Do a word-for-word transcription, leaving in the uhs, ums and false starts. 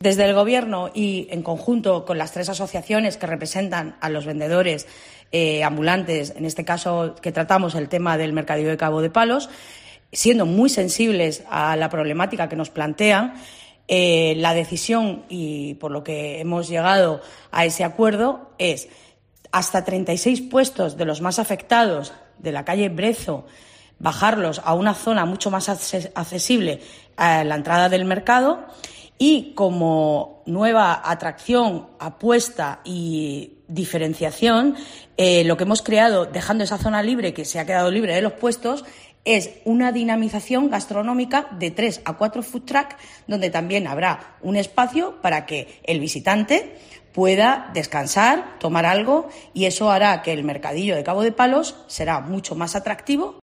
Desde el Gobierno y en conjunto con las tres asociaciones que representan a los vendedores eh, ambulantes, en este caso que tratamos el tema del mercadillo de Cabo de Palos, siendo muy sensibles a la problemática que nos plantean, eh, la decisión, y por lo que hemos llegado a ese acuerdo, es hasta treinta y seis puestos de los más afectados de la calle Brezo, bajarlos a una zona mucho más accesible a la entrada del mercado. Y como nueva atracción, apuesta y diferenciación, eh, lo que hemos creado, dejando esa zona libre, que se ha quedado libre de los puestos, es una dinamización gastronómica de tres a cuatro food truck, donde también habrá un espacio para que el visitante pueda descansar, tomar algo, y eso hará que el mercadillo de Cabo de Palos será mucho más atractivo.